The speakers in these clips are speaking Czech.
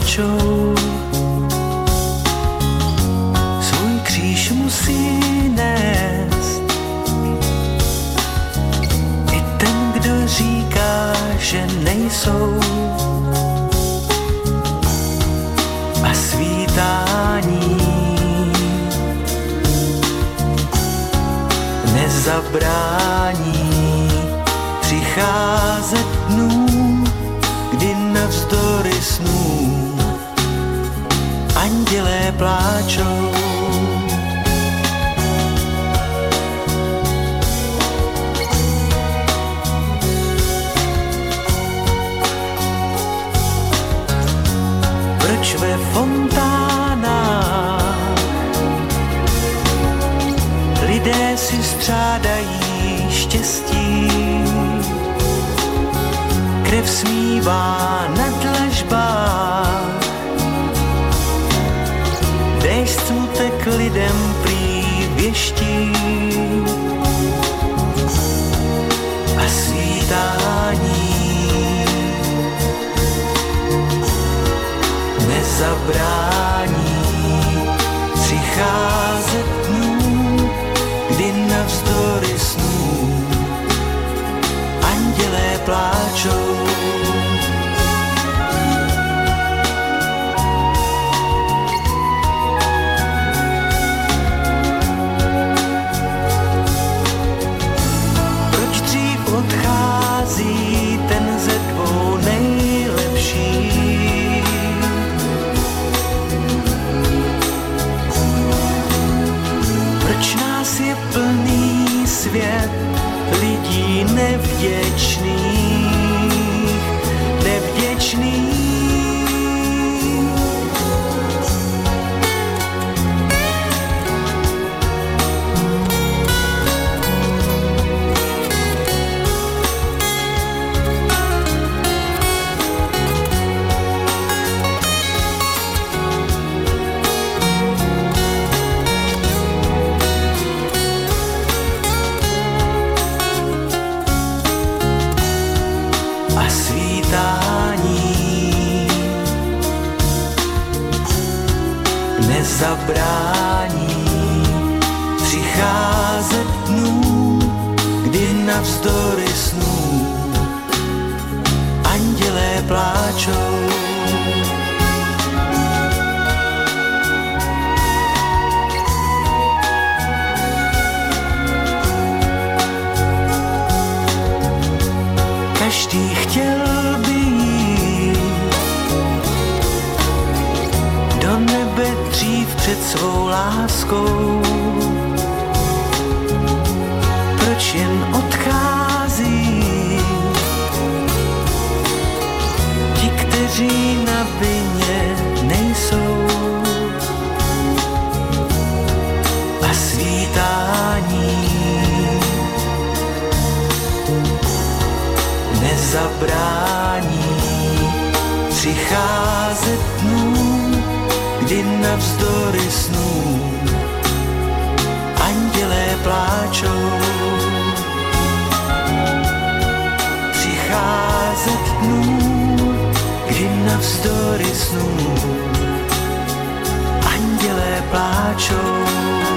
pláčou. Svůj kříž musí nést i ten, kdo říká, že nejsou. A svítání nezabrání přicházet dnů, kdy navzdory snů andělé pláčou. Proč ve fontánách lidé si střádají štěstí? Krev smívá na dlažbách, déšť smutek lidem prý věští. A svítání nezabrání přicházet dnů, kdy navzdory snů andělé pláčou. Proč dřív odchází ten ze dvou nejlepší? Proč nás je plný svět lidí nevděčných, nevděčných? A svítání nezabrání přicházet dnů, kdy navzdory snů andělé pláčou. Každý chtěl by jít do nebe dřív před svou láskou. Proč jen odchází ti, kteří na vině nejsou? A svítání nezabrání přicházet dnů, kdy navzdory snů andělé pláčou. Přicházet dnů, kdy navzdory snů andělé pláčou.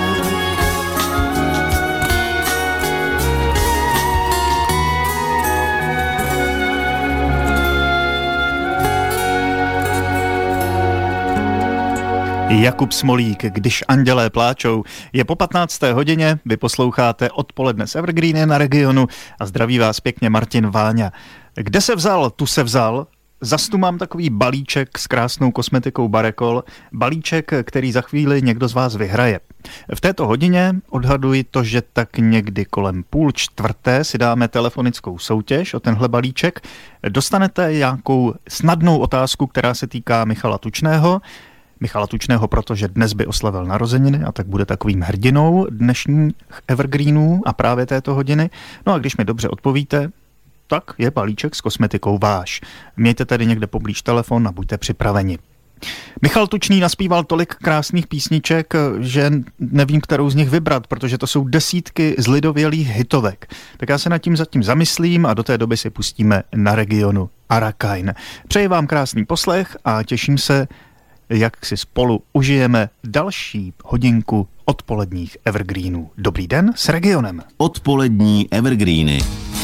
Jakub Smolík, Když andělé pláčou. Je po 15. hodině, vy posloucháte Odpoledne s Evergreeny na Regionu a zdraví vás pěkně Martin Váňa. Kde se vzal, tu se vzal. Zas tu mám takový balíček s krásnou kosmetikou Barekol. Balíček, který za chvíli někdo z vás vyhraje. V této hodině odhaduji to, že tak někdy kolem 3:30 si dáme telefonickou soutěž o tenhle balíček. Dostanete nějakou snadnou otázku, která se týká Michala Tučného. Michala Tučného, protože dnes by oslavil narozeniny a tak bude takovým hrdinou dnešních Evergreenů a právě této hodiny. No a když mi dobře odpovíte, tak je balíček s kosmetikou váš. Mějte tedy někde poblíž telefon a buďte připraveni. Michal Tučný naspíval tolik krásných písniček, že nevím, kterou z nich vybrat, protože to jsou desítky zlidovělých hitovek. Tak já se nad tím zatím zamyslím a do té doby si pustíme Na regionu Arakain. Přeji vám krásný poslech a těším se, jak si spolu užijeme další hodinku odpoledních evergreenů. Dobrý den s regionem. Odpolední evergreeny.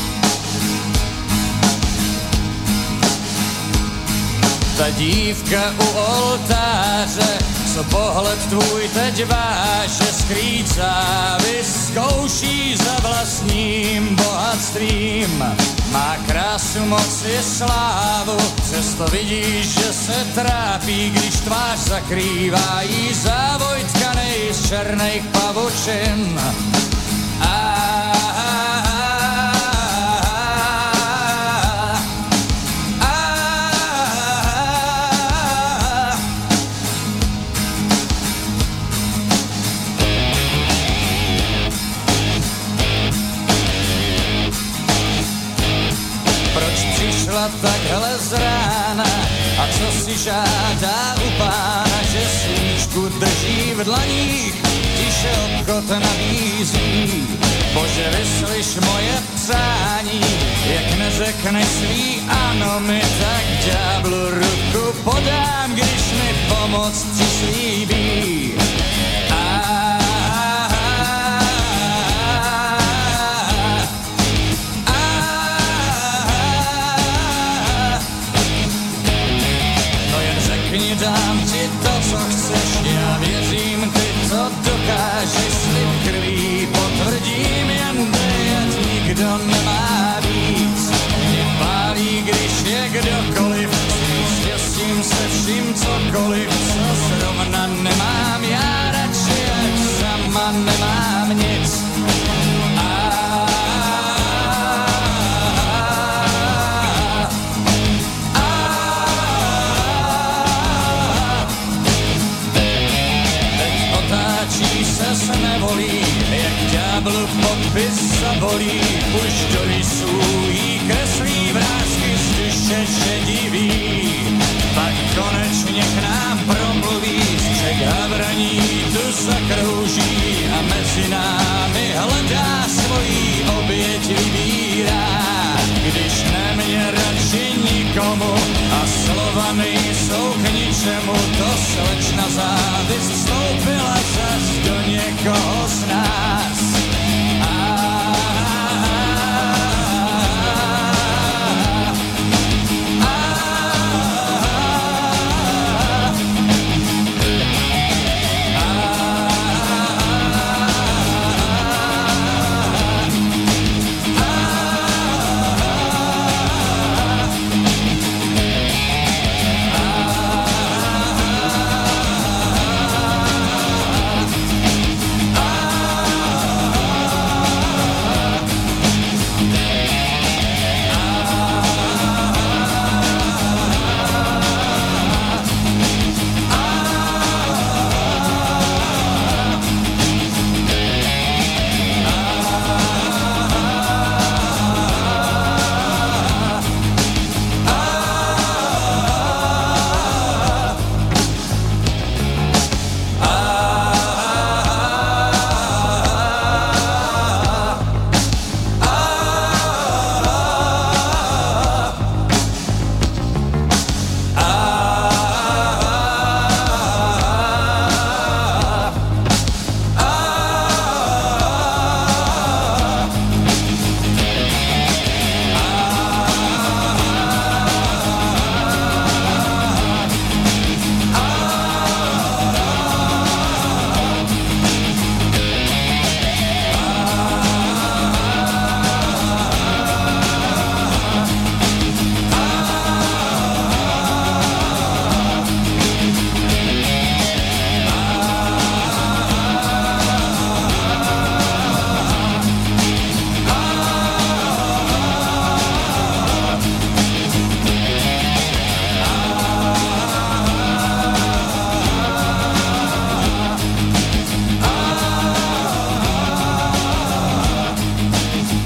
Ta dívka u oltáře, co pohled tvůj teď váže, skrýcá, vyzkouší za vlastním bohatstvím. Má krásu, moc i slávu, přesto vidíš, že se trápí, když tvář zakrývá jí závoj tkanej z černých pavučin. Takhle z rána a co si žádá u pána, že svíčku drží v dlaních, tiše obchod nabízí. Bože, vyslyš moje přání, jak neřekneš svý ano mi, tak ďáblu ruku podám, když mi pomoc přislíbí. Dám ti to, co chceš, já věřím, ty to dokážeš, slib krví potvrdím, jen ať nikdo nemá víc. Mě pálí, když je kdokoliv, s štěstím se vším cokoliv, co zrovna nemám, já radši, jak sama nemám nic. Se nevolí, jak ďáblu podpis zabolí, už do rysů jí kreslí vrásky z duše šediví. Pak konečně k nám promluví, střek havraní tu zakrouží a mezi námi hledá svojí oběť vybírá. Když nemě radši nikomu a slova nejsou k ničemu, to slečna závist vstoupila zas do někoho z nás.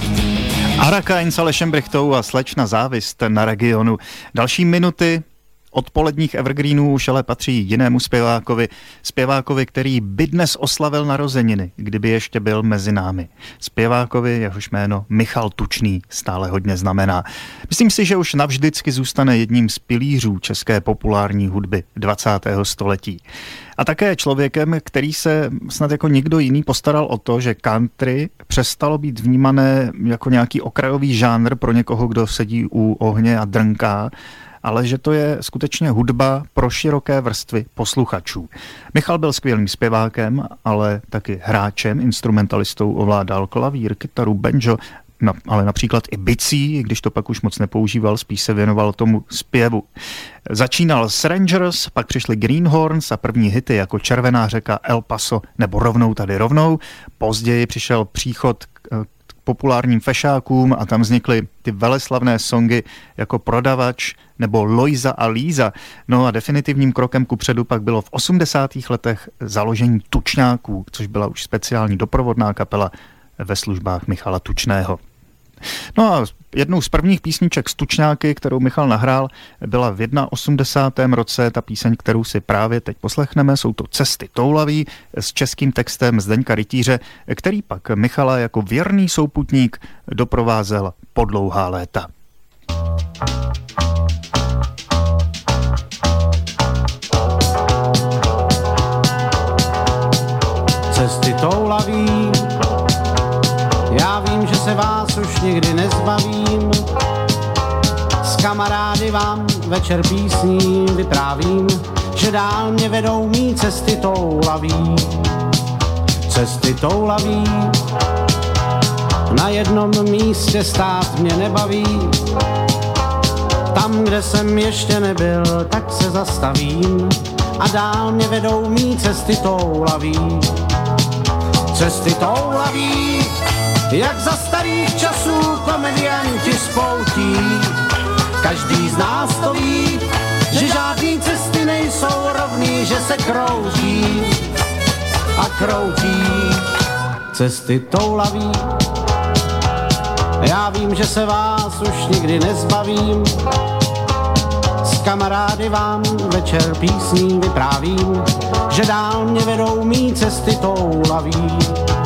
Arakain s Alešem Brychtou a slečna Závist na regionu. Další minuty odpoledních evergreenů už ale patří jinému zpěvákovi, který by dnes oslavil narozeniny, kdyby ještě byl mezi námi. Zpěvákovi, jehož jméno Michal Tučný stále hodně znamená. Myslím si, že už navždycky zůstane jedním z pilířů české populární hudby 20. století. A také člověkem, který se snad jako nikdo jiný postaral o to, že country přestalo být vnímané jako nějaký okrajový žánr pro někoho, kdo sedí u ohně a drnká, ale že to je skutečně hudba pro široké vrstvy posluchačů. Michal byl skvělým zpěvákem, ale taky hráčem, instrumentalistou, ovládal klavír, kytaru, banjo, ale například i bicí, když to pak už moc nepoužíval, spíš se věnoval tomu zpěvu. Začínal s Rangers, pak přišli Greenhorns a první hity jako Červená řeka, El Paso nebo Rovnou tady rovnou. Později přišel příchod k populárním fešákům a tam vznikly ty veleslavné songy jako Prodavač nebo Lojza a Líza. No a definitivním krokem kupředu pak bylo v 80. letech založení Tučňáků, což byla už speciální doprovodná kapela ve službách Michala Tučného. No a jednou z prvních písniček z Tučňáky, kterou Michal nahrál, byla v 81. roce. Ta píseň, kterou si právě teď poslechneme, jsou to Cesty toulaví s českým textem Zdeňka Rytíře, který pak Michala jako věrný souputník doprovázel po dlouhá léta. Cesty toulaví, já vím, že se vás už nikdy nezbavím. S kamarády vám večer písní vyprávím, že dál mě vedou mý cesty toulaví. Cesty toulaví, na jednom místě stát mě nebaví. Tam, kde jsem ještě nebyl, tak se zastavím a dál mě vedou mý cesty toulaví. Cesty toulaví, jak za starých časů komedianti spoutí. Každý z nás to ví, že žádný cesty nejsou rovný, že se kroutí a kroutí. Cesty toulaví, já vím, že se vás už nikdy nezbavím. S kamarády vám večer písní vyprávím, že dál mě vedou mý cesty toulaví.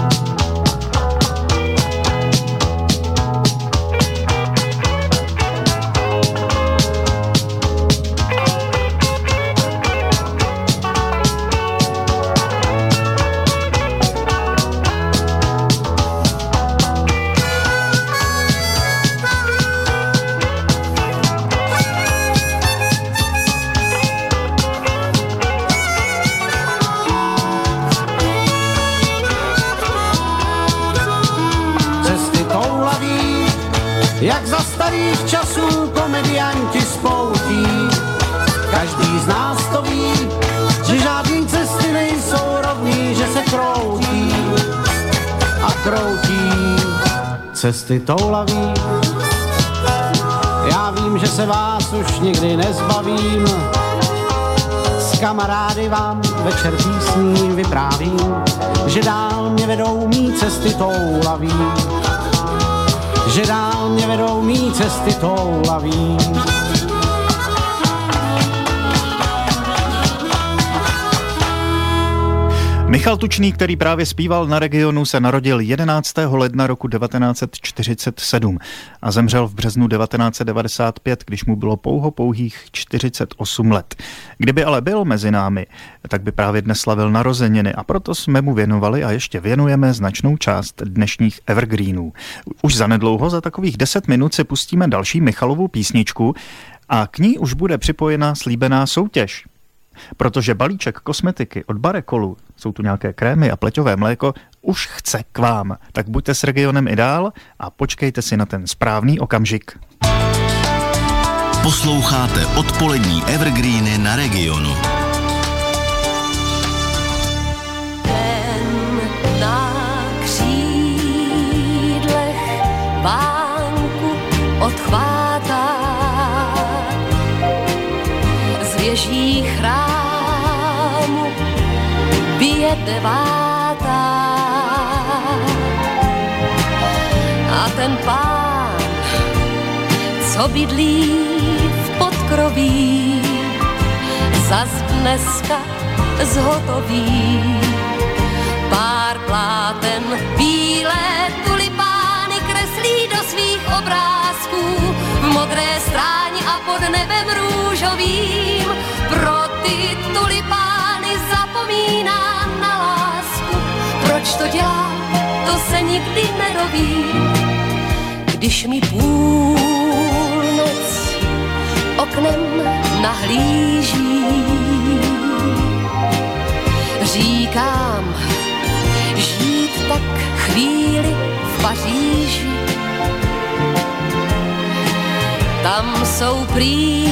Jak za starých časů komedianti spoutí. Každý z nás to ví, že žádný cesty nejsou rovný, že se kroutí a kroutí. Cesty toulaví, já vím, že se vás už nikdy nezbavím. S kamarády vám večer písní vyprávím, že dál mě vedou mý cesty toulaví. Že dál mě vedou mý cesty toulaví. Michal Tučný, který právě zpíval na Regionu, se narodil 11. ledna roku 1947 a zemřel v březnu 1995, když mu bylo pouhých 48 let. Kdyby ale byl mezi námi, tak by právě dnes slavil narozeniny a proto jsme mu věnovali a ještě věnujeme značnou část dnešních evergreenů. Už zanedlouho, za takových 10 minut si pustíme další Michalovu písničku a k ní už bude připojena slíbená soutěž. Protože balíček kosmetiky od Barekolu, jsou tu nějaké krémy a pleťové mléko, už chce k vám. Tak buďte s Regionem i dál a počkejte si na ten správný okamžik. Posloucháte odpolední evergreeny na Regionu. Ten na křídlech vánku odchvátá, z věží chrámu bije 9. A ten pán, co bydlí v podkroví, zas dneska zhotový. Pár pláten bílé tulipány kreslí do svých obrázků v modré stráni a pod nebem růžovým. Pro ty tulipány zapomíná na lásku. Proč to dělá, to se nikdy nedovím. Když mi půlnoc oknem nahlíží, říkám, žít tak chvíli v Paříži. Tam jsou prý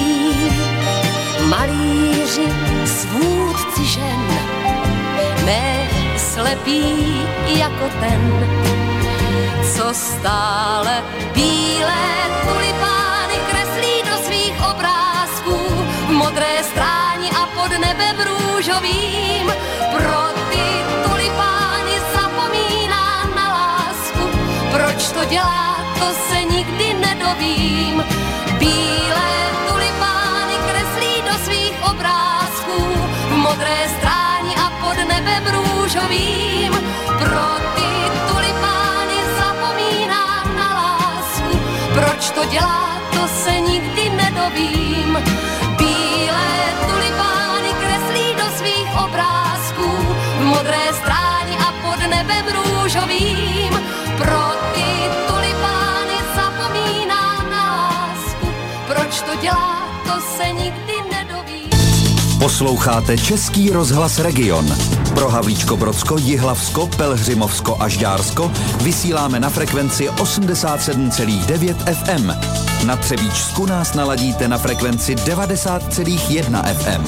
malíři, svůdci žen, ne slepí jako ten, co stále bílé tulipány kreslí do svých obrázků v modré stráni a pod nebem růžovým. Pro ty tulipány zapomíná na lásku. Proč to dělá, to se nikdy nedovím. Bílé tulipány kreslí do svých obrázků v modré stráni a pod nebem růžovým. Pro ty tulipány zapomíná na lásku. Proč to dělá, to se nikdy nedovím. Bílé tulipány kreslí do svých obrázků v modré stráni a pod nebem růžovým. Pro ty tulipány zapomíná na lásku. Proč to dělá, to se nikdy nedovím. Posloucháte Český rozhlas Region. Pro Havlíčko-Brodsko, Jihlavsko, Pelhřimovsko a Žďársko vysíláme na frekvenci 87,9 FM. Na Třebíčsku nás naladíte na frekvenci 90,1 FM.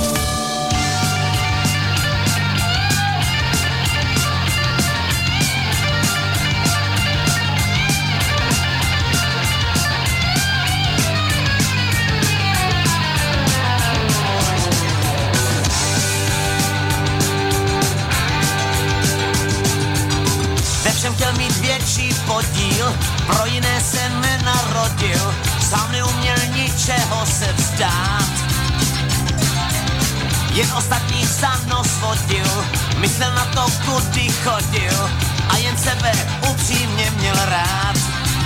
Podíl, pro jiné se nenarodil, sám neuměl ničeho se vzdát. Jen ostatní za nos vodil, myslel na to, kudy chodil a jen sebe upřímně měl rád.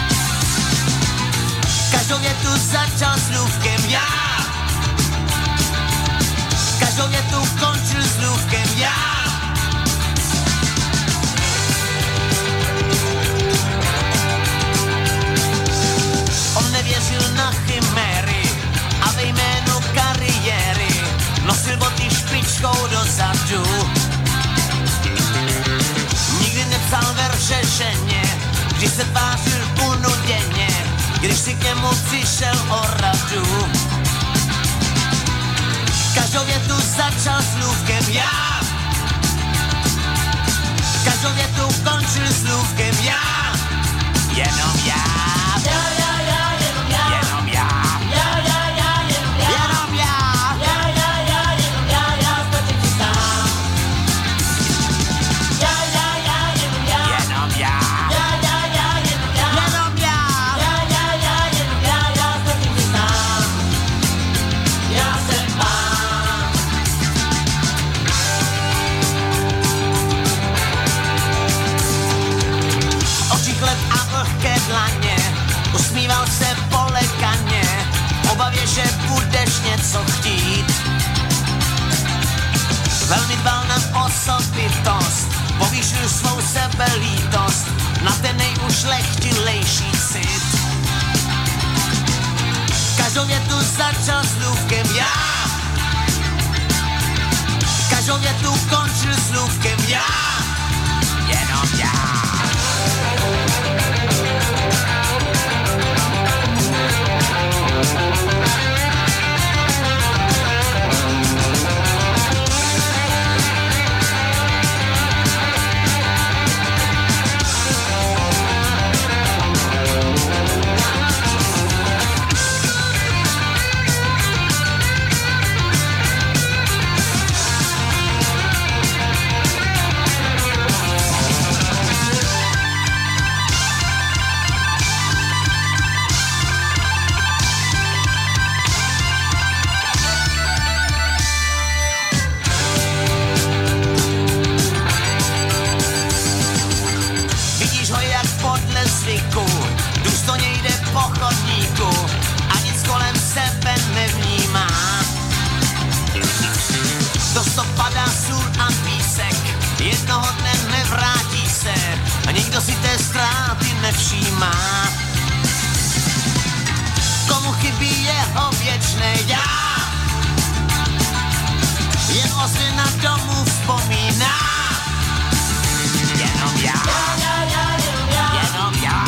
Každou větu začal slůvkem já, každou větu končil slůvkem já. Nevěřil na chiméry a ve jménu kariéry nosil boty špičkou dozadu. Nikdy nepsal verše ženě, když se tvářil unuděně, když si k němu přišel o radu. Každou větu začal slůvkem já, každou větu končil slůvkem já, jenom já. Usmíval se polekaně, obavě, že budeš něco chtít. Velmi dbal na osobitost, povýšil svou sebelítost na ten nejušlechtilejší cit. Každou větu začal slůvkem já, každou větu končil slůvkem já, jenom já. jeho věčnej já. Jen ozvěna domů vzpomíná. Jenom já. Jenom já.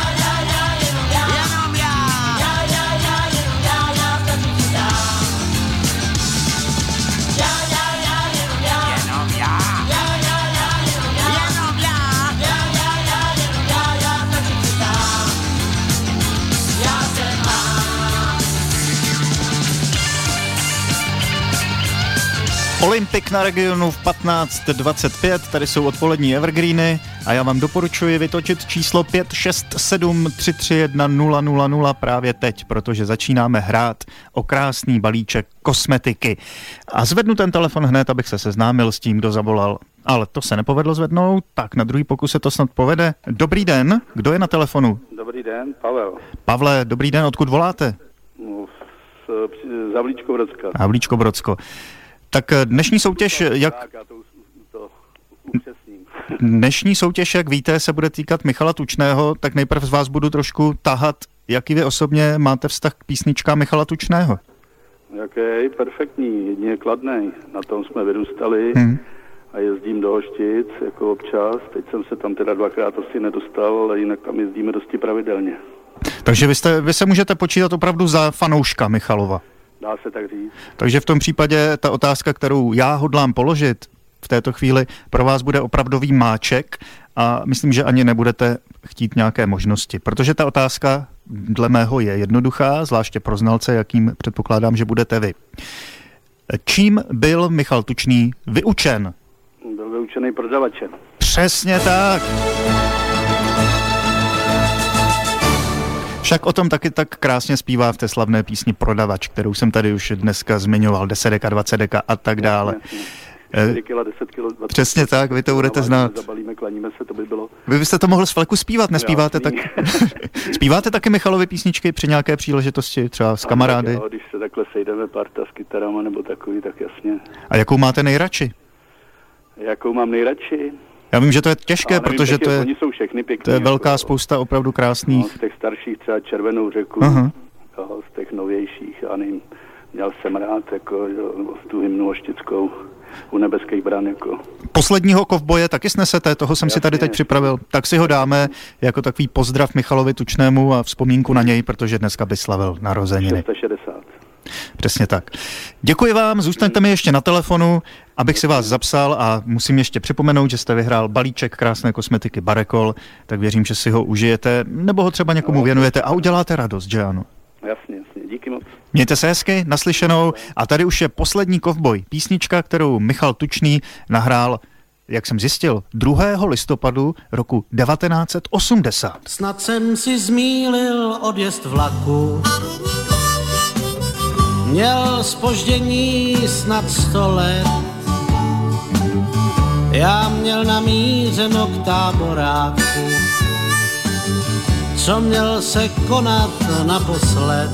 Jenom já. Olympik na Regionu v 15:25, tady jsou odpolední evergreeny a já vám doporučuji vytočit číslo 567 331 000 právě teď, protože začínáme hrát o krásný balíček kosmetiky. A zvednu ten telefon hned, abych se seznámil s tím, kdo zavolal. Ale to se nepovedlo zvednout, tak na druhý pokus se to snad povede. Dobrý den, kdo je na telefonu? Dobrý den, Pavel. Pavle, dobrý den, odkud voláte? No, z Havlíčko-Brodska. Havlíčko-Brodsko. Tak dnešní soutěž, jak... Já to upřesním. Dnešní soutěž, jak víte, se bude týkat Michala Tučného, tak nejprve z vás budu trošku tahat, jaký vy osobně máte vztah k písničkám Michala Tučného. Jaký, perfektní, jedině kladnej. Na tom jsme vyrůstali a jezdím do Hoštic jako občas. Teď jsem se tam teda 2krát asi nedostal, ale jinak tam jezdíme dosti pravidelně. Takže vy se můžete počítat opravdu za fanouška Michalova. Dá se tak říct. Takže v tom případě ta otázka, kterou já hodlám položit v této chvíli, pro vás bude opravdový máček a myslím, že ani nebudete chtít nějaké možnosti, protože ta otázka dle mého je jednoduchá, zvláště pro znalce, jakým předpokládám, že budete vy. Čím byl Michal Tučný vyučen? Byl vyučený prodavačem. Přesně tak. Však o tom taky tak krásně zpívá v té slavné písni Prodavač, kterou jsem tady už dneska zmiňoval, 10 deka, 20 deka a tak dále. 4 kila, 10 kilo, 20 Přesně tak, vy to budete znát. Zabalíme, klaníme se, to by bylo... Vy byste to mohl z fleku zpívat, nespíváte tak? Zpíváte taky Michalovy písničky při nějaké příležitosti, třeba s kamarády? Jo, když se takhle sejdeme parta s kytarama nebo takový, tak jasně. A jakou máte nejradši? Jakou mám nejradši? Já vím, že to je těžké, nevím, protože to je, oni jsou všechny pěkný, to je velká jako, spousta opravdu krásných. No, z těch starších třeba Červenou řeku, jo, z těch novějších, já nevím, měl jsem rád, jako, jo, tu hymnu hoštickou u Nebeských bran, jako. Posledního kovboje taky snesete, toho jsem si tady teď připravil. Tak si ho dáme jako takový pozdrav Michalovi Tučnému a vzpomínku na něj, protože dneska by slavil narozeniny. 660. Přesně tak. Děkuji vám, zůstaňte mi ještě na telefonu, abych si vás zapsal a musím ještě připomenout, že jste vyhrál balíček krásné kosmetiky Barekol, tak věřím, že si ho užijete, nebo ho třeba někomu věnujete a uděláte radost, že ano? Jasně, díky moc. Mějte se hezky, naslyšenou a tady už je poslední kovboj, písnička, kterou Michal Tučný nahrál, jak jsem zjistil, 2. listopadu roku 1980. Snad jsem si zmýlil odjezd vlaku, měl zpoždění snad 100 let. Já měl namířeno k táboráku, co měl se konat naposled.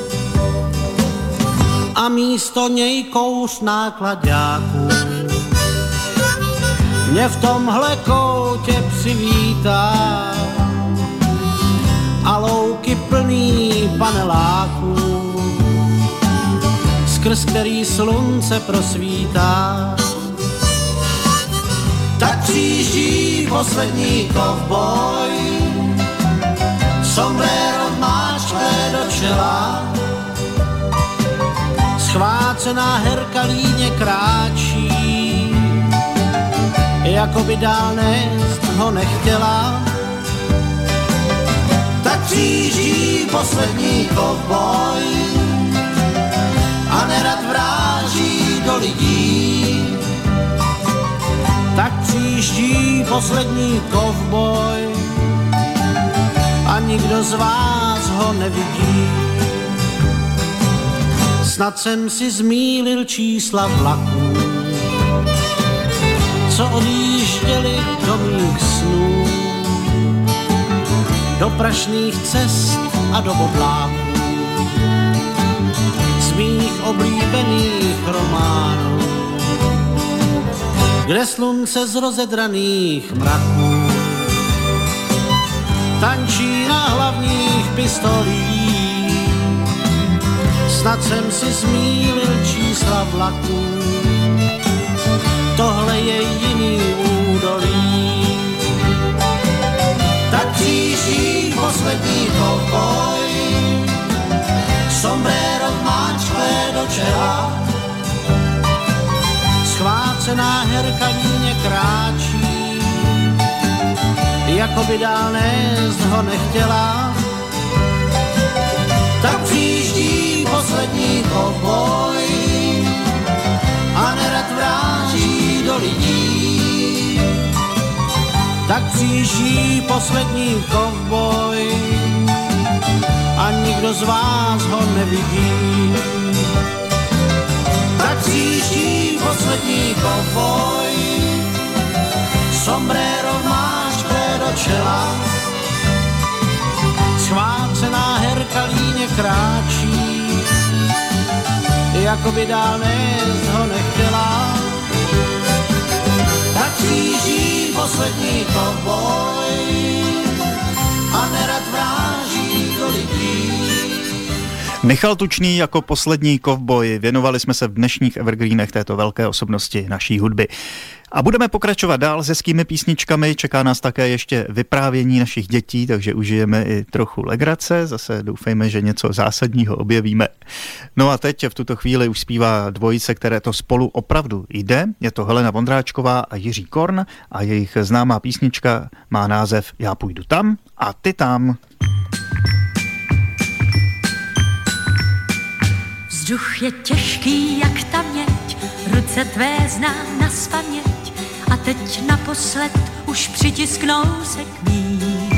A místo něj kouř náklaďáků mě v tomhle koutě přivítá a louky plný paneláků, skrz který slunce prosvítá. Tak přijíždí poslední kovboj, sombrero máčkne do čela, schvácená herka líně kráčí, jako by dál nést ho nechtěla. Tak přijíždí poslední kovboj a nerad vráží do lidí. Tak přijíždí poslední kovboj a nikdo z vás ho nevidí. Snad jsem si zmýlil čísla vlaků, co odjížděli do mých snů, do prašných cest a do obláků, z mých oblíbených románů, kde slunce z rozedraných mraků tančí na hlavních pistolích snad jsem si zmýlil čísla vlaků. Tohle je jiný údolí. Tak přijíždí poslední kovboj, sombrero máčkové do čela. Schvácená herka líně kráčí, jako by dál nést ho nechtěla. Tak přijíždí poslední kovboj a nerad vráží do lidí. Tak přijíždí poslední kovboj a nikdo z vás ho nevidí. Tak přijíždí poslední kovboj, sombrero máčkové do čela. Schvácená herka líně kráčí, jako by dál nést ho nechtěla. Tak přijíždí poslední kovboj a nerad vráží do lidí. Michal Tučný jako poslední kovboj. Věnovali jsme se v dnešních evergreenech této velké osobnosti naší hudby. A budeme pokračovat dál s hezkými písničkami. Čeká nás také ještě vyprávění našich dětí, takže užijeme i trochu legrace. Zase doufejme, že něco zásadního objevíme. No a teď v tuto chvíli už zpívá dvojice, které to spolu opravdu jde. Je to Helena Vondráčková a Jiří Korn a jejich známá písnička má název Já půjdu tam a ty tam. Vzduch je těžký jak ta měď, ruce tvé znám nazpaměť a teď naposled už přitisknou se k ní.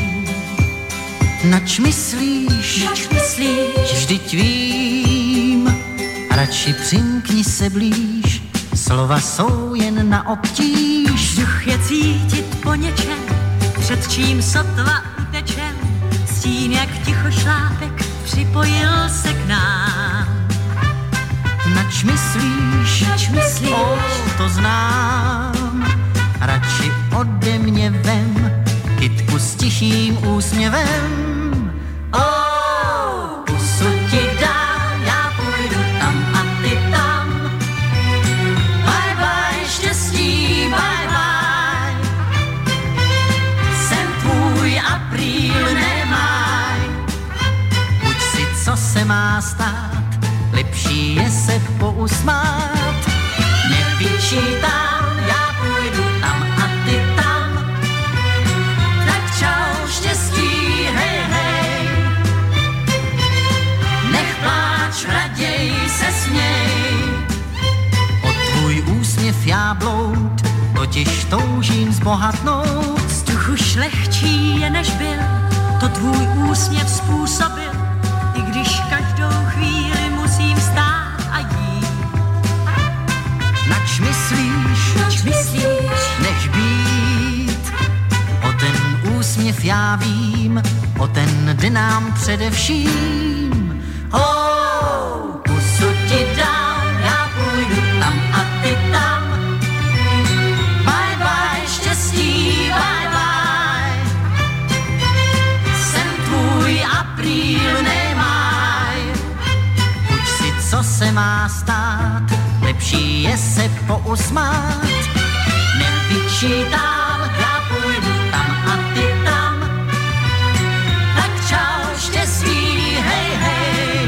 Nač myslíš, vždyť vím, radši přimkni se blíž, slova jsou jen na obtíž. Vzduch je cítit po něčem, před čím sotva utečem, stín jak ticho šlápek připojil se k nám. Nač myslíš, to znám, radši ode mě vem kytku s tichým úsměvem. Pusu ti dám, já půjdu tam a ty tam. Bye bye štěstí, bye bye. Jsem tvůj apríl, nemáj. Buď si, co se má stát, lepší je se pousmát. Nevyčítám, já půjdu tam a ty tam. Tak čau štěstí, hej, hej. Nech pláč, raději se směj. O tvůj úsměv já bloud, totiž toužím zbohatnout. Vzduch už lehčí je než byl, to tvůj úsměv způsobil. I když každou chvíli musím stát a jít. Nač myslíš, než být. O ten úsměv já vím, o ten jde nám především. Pusu ti dám, já půjdu tam a ty tam. Bye bye štěstí, bye bye. Jsem tvůj apríl, nemáj. Buď si, co se má stát, lepší je se pousmát. Nevyčítám, já půjdu tam a ty tam. Tak čau štěstí, hej, hej.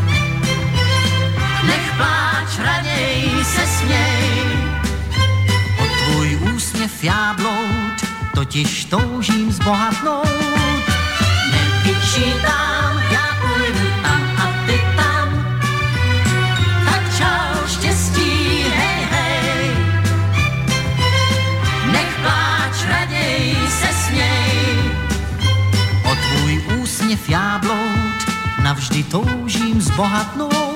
Nech pláč, raději se směj. O tvůj úsměv já bloud, totiž toužím zbohatnout. Nevyčítám, já půjdu tam a ty tam. Tak čau štěstí, hej, hej. Nech pláč, raději se směj. O tvůj úsměv já bloud, navždy toužím zbohatnout.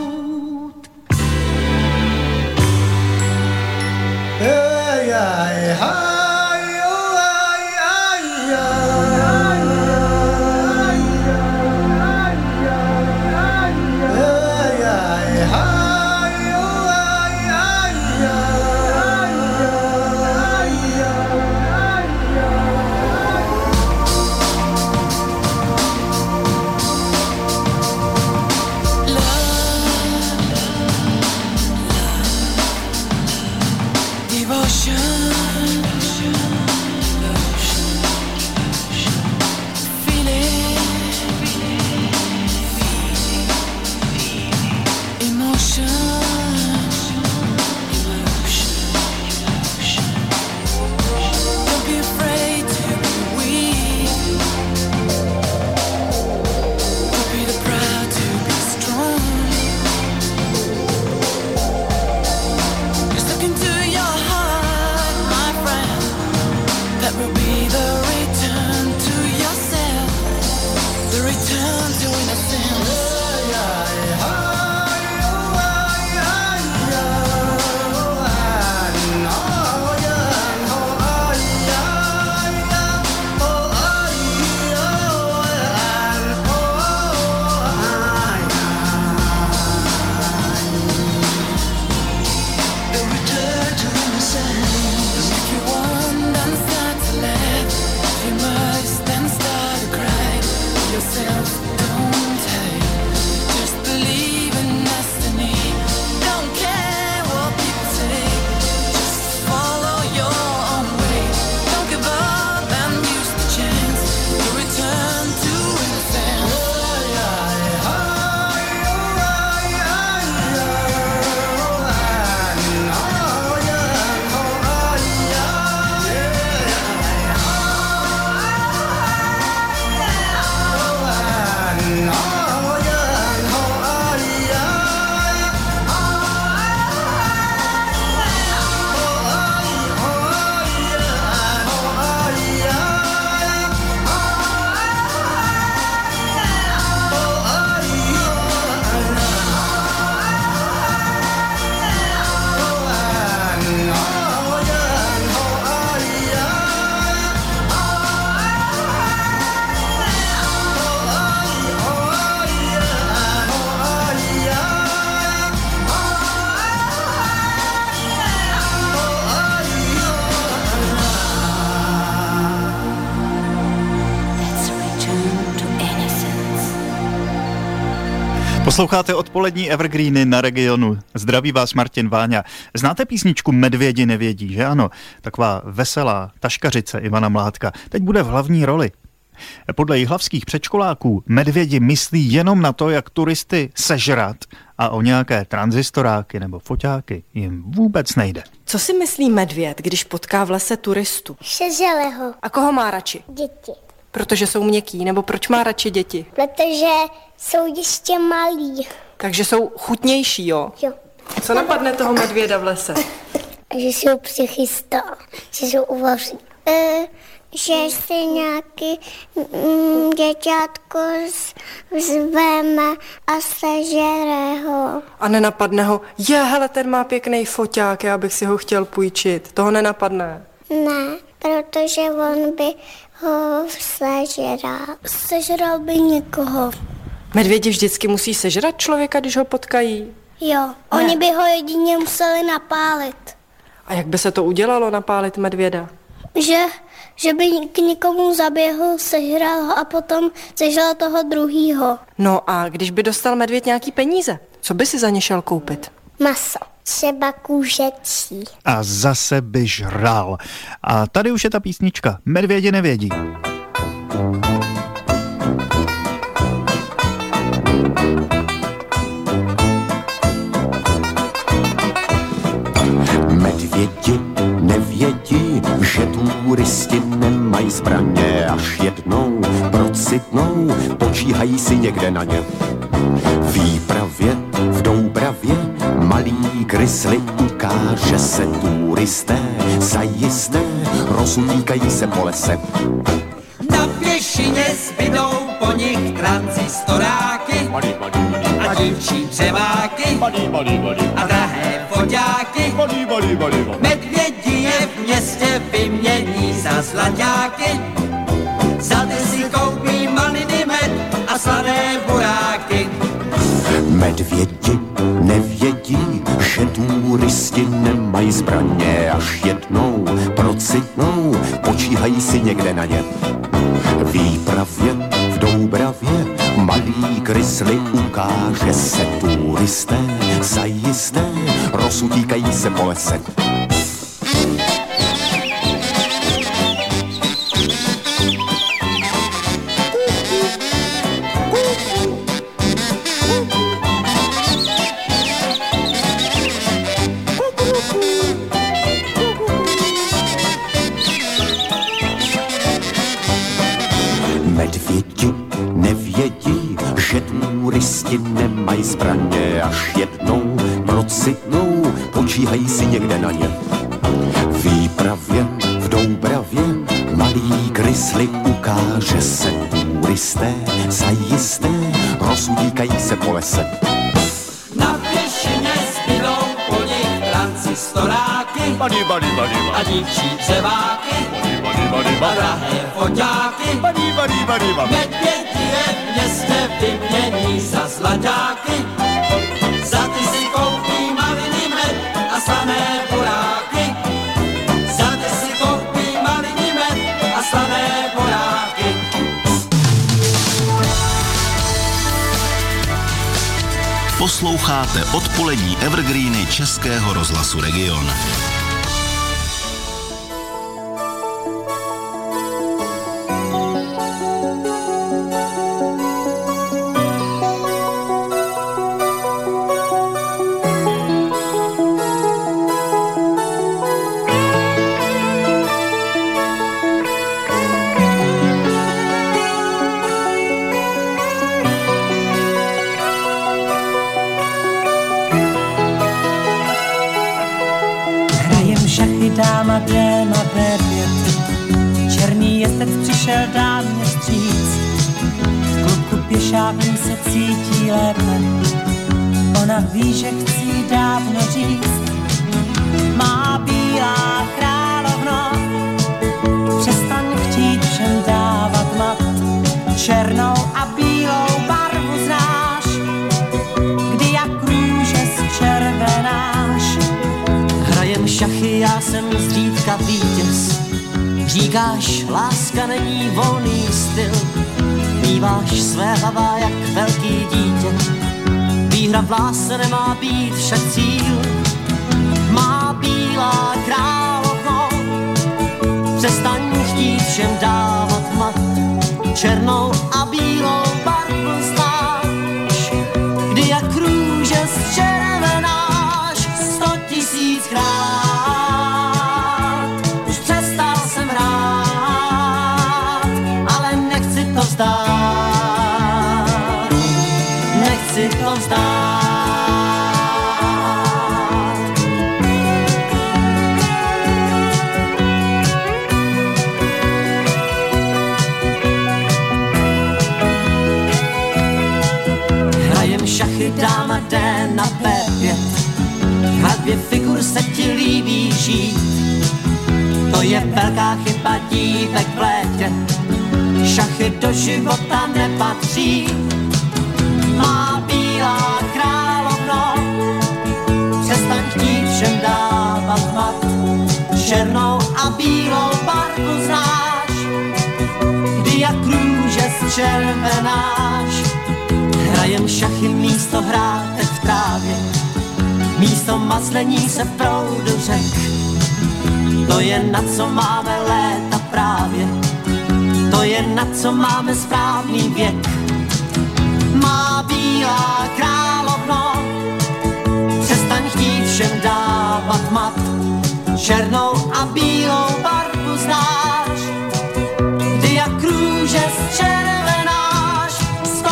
Posloucháte odpolední Evergreeny na Regionu. Zdraví vás Martin Váňa. Znáte písničku Medvědi nevědí, že ano? Taková veselá taškařice Ivana Mládka. Teď bude v hlavní roli. Podle jihlavských předškoláků medvědi myslí jenom na to, jak turisty sežrat a o nějaké tranzistoráky nebo foťáky jim vůbec nejde. Co si myslí medvěd, když potká v lese turistu? Sežere ho. A koho má radši? Děti. Protože jsou měkký, nebo proč má radši děti? Protože jsou ještě malí. Takže jsou chutnější, jo? Jo. Co napadne toho medvěda v lese? Že si ho přichystá, že se uvaří. Že si nějaký děťátko zveme a sežere ho. A nenapadne ho, hele, ten má pěkný foťák, já bych si ho chtěl půjčit. Toho nenapadne? Ne, protože on by ho sežral. Sežral by někoho. Medvědi vždycky musí sežrat člověka, když ho potkají? Jo, oni by ho jedině museli napálit. A jak by se to udělalo, napálit medvěda? Že by k někomu zaběhl, sežral ho a potom sežral toho druhýho. No a když by dostal medvěd nějaký peníze, co by si za ně šel koupit? Maso. Třeba kůžecí. A zase by žral. A tady už je ta písnička Medvědi nevědí. Medvědi nevědí, že turisti nemají zbraně, až jednou procitnou, počíhají si někde na ně. V výpravě v Doubravě malý krysli ukáže se turisté, zajisté rozutíkají se po lese. Na pěšině zbydou po nich tranzistoráky a dívčí dřeváky a drahé foťáky. Medvědi je v městě vymění za zlaťáky, za ty si koupí maliny med a slané buráky. Medvědi nevědí, že turisti nemají zbraně, až jednou procitnou, počíhají si někde na ně. V výpravě v Doubravě malý krysli ukáže se turisté, zajisté rozutíkají se po lese. Medvědi nevědí, že turisti nemají zbraně, až jednou procitnou, počíhají si někde na ně. V výpravě v Doubravě malý krysli ukáže se turisté, zajisté rozutíkají se po lese. Na pěšině zbydou po nich tranzistoráky a dívčí dřeváky a drahé foťáky. Medvědi je v městě vymění za zlaťáky, za ty si koupí maliny med a slané buráky. Za ty si koupí maliny med a slané buráky. Posloucháte odpolední Evergreeny Českého rozhlasu Region. Dáma 2 na 9. Černý jezdec přišel dámě vstříc. V klubku pěšáků se cítí lépe. Ona ví, že chci dávno říct. Má bílá královno, přestaň chtít všem dávat mat. Černou a bílou barvu znáš, kdy jak růže zčervenáš. Hrajem šachy, já jsem zřídka vítěz. Říkáš, láska není volný styl. Míváš své hlava jak velký dítě. Víra v lásce nemá být však cíl. Má bílá královno, přestaň chtít všem dávat mat. Černou a bílou barvu znáš, kdy jak růže zčervenáš 100 000krát. Už přestal jsem hrát, ale nechci to vzdát. Nechci to vzdát. Šachy dáma jde na B5, v hradbě figur se ti líbí žít. To je velká chyba dívek v létě, šachy do života nepatří. Má bílá královno, přestaň chtít všem dávat mat. Černou a bílou barvu znáš, kdy jak růže zčervenáš. Hrajem šachy místo hrátek v trávě, místo mazlení se v proudu řek. To je na co máme léta právě, to je na co máme správný věk. Má bílá královno, přestaň chtít všem dávat mat. Černou a bílou barvu znáš, kdy jak růže zčervenáš 100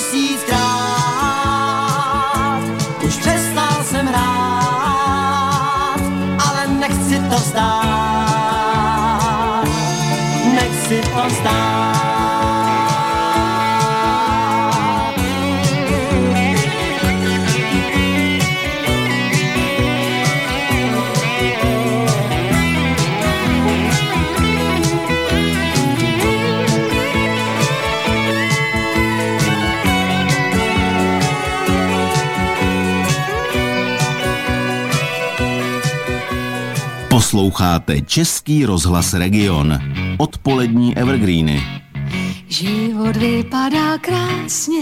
000krát. Už přestal jsem hrát, ale nechci to vzdát. Nechci to vzdát. Posloucháte Český rozhlas Region. Odpolední evergreeny. Život vypadá krásně,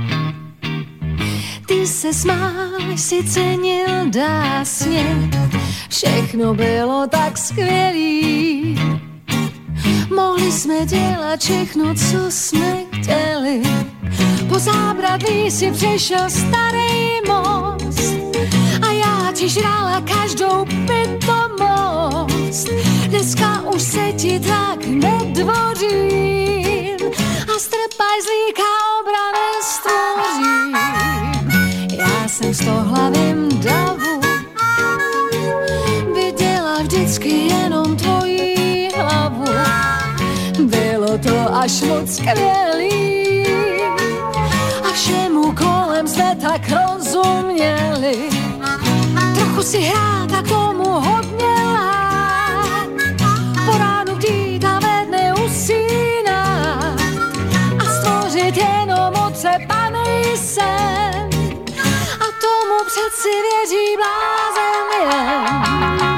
ty se smáš, si cenil dásně. Všechno bylo tak skvělý, mohli jsme dělat všechno, co jsme chtěli. Po zábradlí si přešel starý most a já ti žrala každou pitomost. Dneska už se ti tak nedvořím a z trpajzlíka obrany stvořím. Já jsem v stohlavým davu viděla vždycky jenom tvoji hlavu. Bylo to až moc skvělý a všemu kolem jsme tak rozuměli. Trochu si hrát a tomu hodně lát, po ránu dít a ve dne usínat a stvořit jenom otřepaný sen. A tomu přeci věří blázen jen.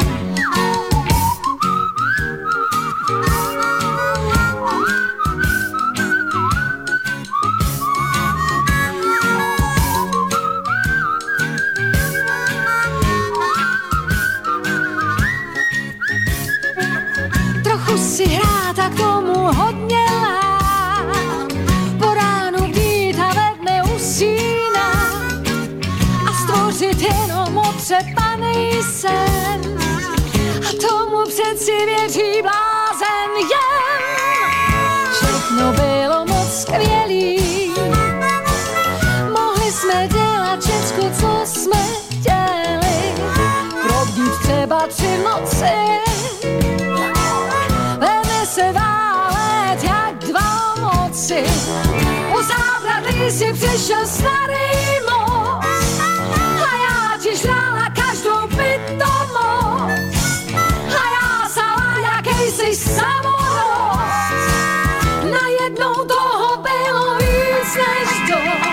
Si hrát a k tomu hodně lát, po ránu bdít a ve dne usínat a stvořit jenom otřepaný sen. A tomu přeci věří blázen jen. Všechno bylo moc skvělý, mohli jsme dělat všecko, co jsme chtěli. Probdít třeba 3 noci, se válet jak 2 moci. U zábradlí si přišel starý most a já ti žrala každou pitomost a já sala jakejsi samorost. Najednou toho bylo víc než dost.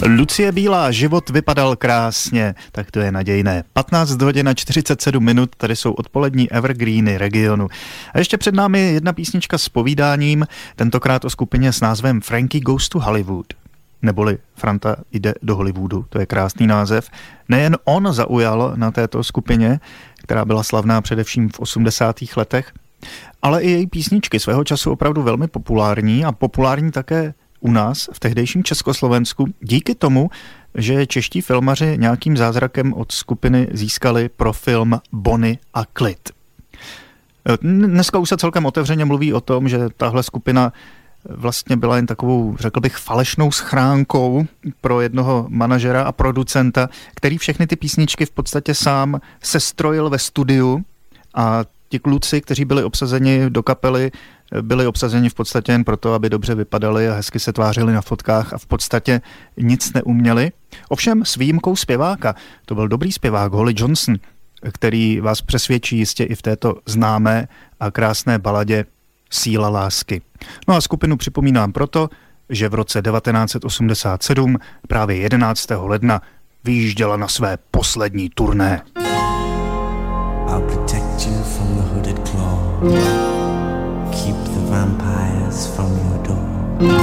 Lucie Bílá, život vypadal krásně, tak to je nadějné. 15 hodin a 47 minut, tady jsou odpolední evergreeny regionu. A ještě před námi jedna písnička s povídáním, tentokrát o skupině s názvem Frankie Goes to Hollywood. Neboli Franta jde do Hollywoodu, to je krásný název. Nejen on zaujal na této skupině, která byla slavná především v 80. letech, ale i její písničky svého času opravdu velmi populární a populární také u nás v tehdejším Československu díky tomu, že čeští filmaři nějakým zázrakem od skupiny získali pro film Bonnie a Clyde. Dneska už se celkem otevřeně mluví o tom, že tahle skupina vlastně byla jen takovou, řekl bych, falešnou schránkou pro jednoho manažera a producenta, který všechny ty písničky v podstatě sám sestrojil ve studiu a ti kluci, kteří byli obsazeni do kapely, byli obsazeni v podstatě jen proto, aby dobře vypadali a hezky se tvářili na fotkách a v podstatě nic neuměli. Ovšem s výjimkou zpěváka, to byl dobrý zpěvák Holly Johnson, který vás přesvědčí jistě i v této známé a krásné baladě Síla lásky. No a skupinu připomínám proto, že v roce 1987, právě 11. ledna, vyjížděla na své poslední turné. I'll protect you from the hooded claw. Keep the vampires from your door.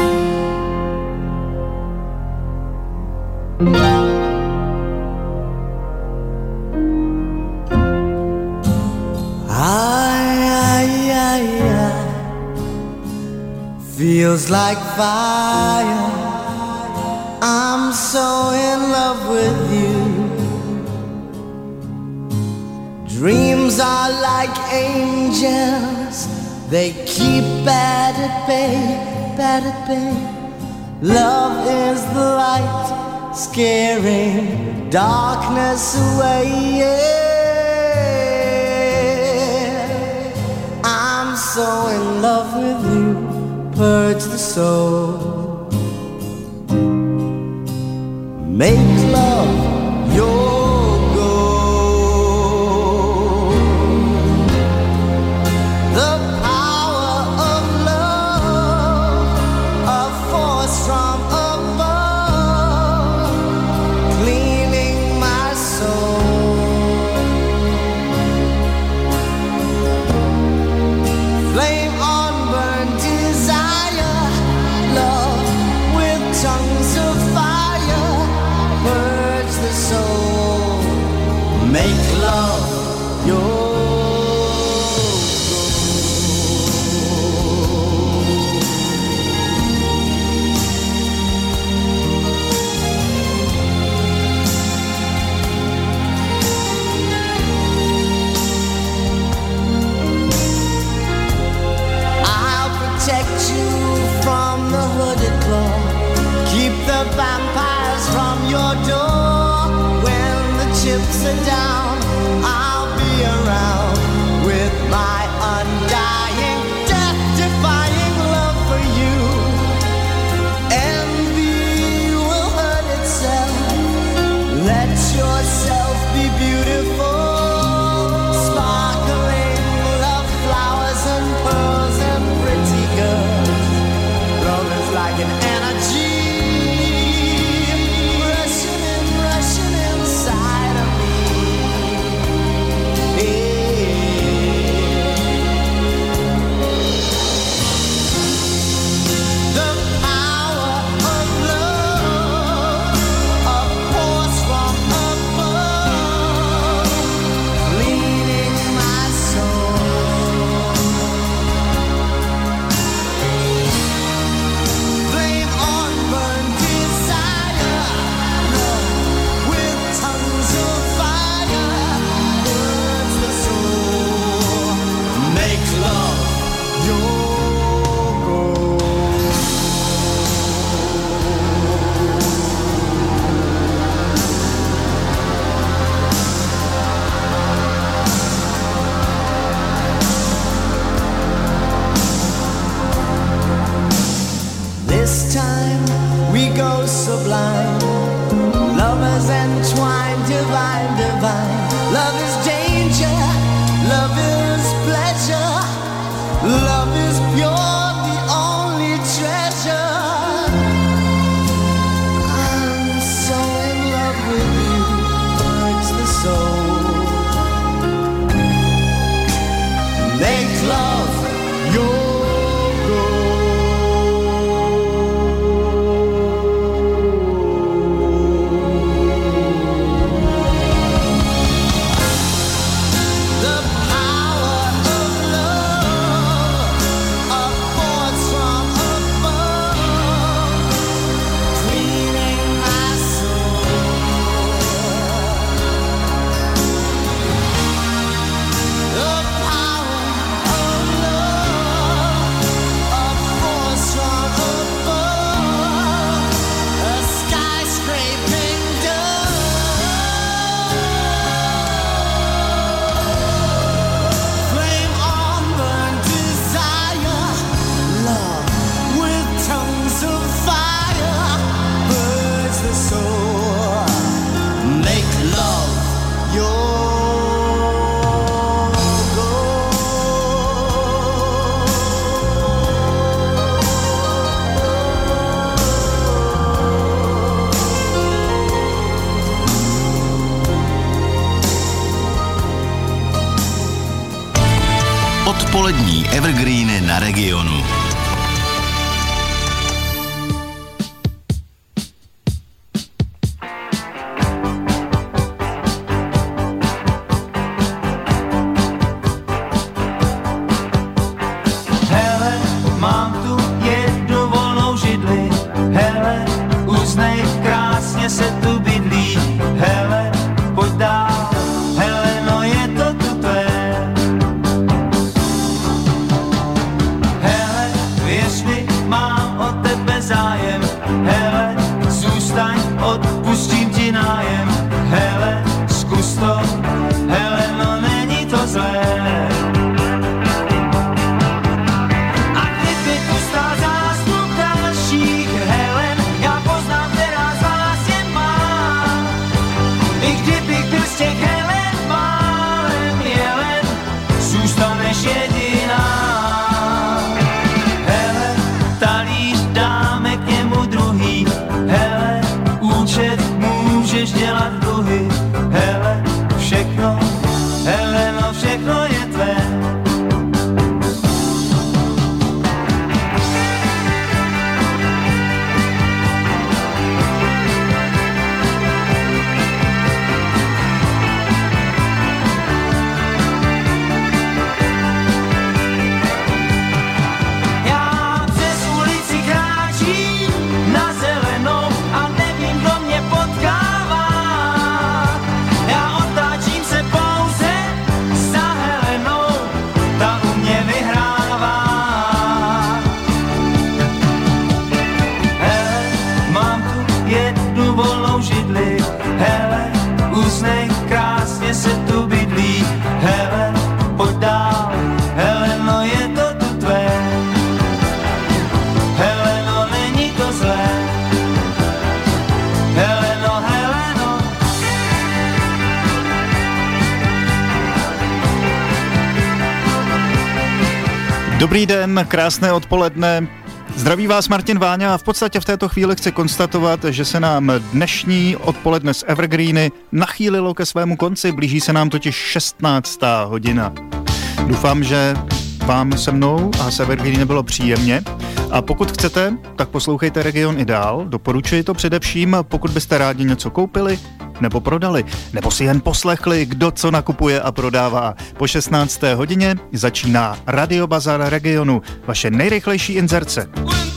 Feels like fire. I'm so in love with you. Dreams are like angels. They keep bad at bay, bad at bay. Love is the light, scaring darkness away. Yeah. I'm so in love with you. Purge the soul. Make love your goal. The power of love, a force from above, cleaning my soul. Flame on burn desire, love with tongues of fire, purge the soul, make love your protect you from the hooded claw. Keep the vampires from your door. When the chips are down, I'll be around. Odpolední evergreeny na Regionu. Dobrý den, krásné odpoledne. Zdraví vás Martin Váňa a v podstatě v této chvíli chci konstatovat, že se nám dnešní odpoledne z Evergreeny nachýlilo ke svému konci, blíží se nám totiž 16. hodina. Doufám, že vám se mnou a s Evergreeny bylo příjemně a pokud chcete, tak poslouchejte Region i dál, doporučuji to především, pokud byste rádi něco koupili nebo prodali, nebo si jen poslechli, kdo co nakupuje a prodává. Po 16. hodině začíná Radio Bazar Regionu, vaše nejrychlejší inzerce.